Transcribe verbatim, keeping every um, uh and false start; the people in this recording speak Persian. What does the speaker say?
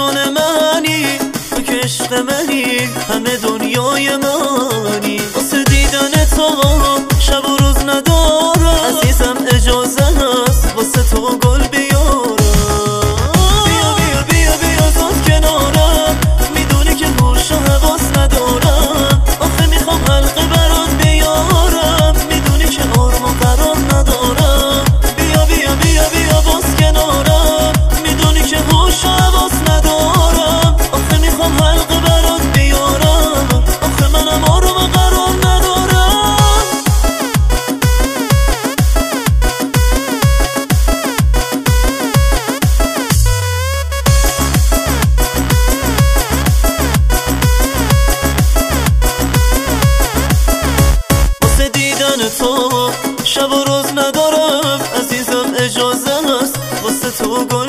جان منی، تو که عشق منی، همه دنیای منی. واسه دیدن تو شب و روز ندارم، عزیزم اجازه هست واسه تو گل بیارم. بیا بیا بیا بیا زود کنارم، میدونی که هوش و حواس ندارم. آخه میخوام حلقه برات بیارم، میدونی که آرام و قرار ندارم. بیا بیا بیا بیا باز کنارم، میدونی که هوش و حواس ندارم. آخه میخوام حلقه برات بیارم، آخه منم آرام و قرار ندارم. واسه دیدن تو شب و روز ندارم، عزیزم اجازه هست واسه تو گل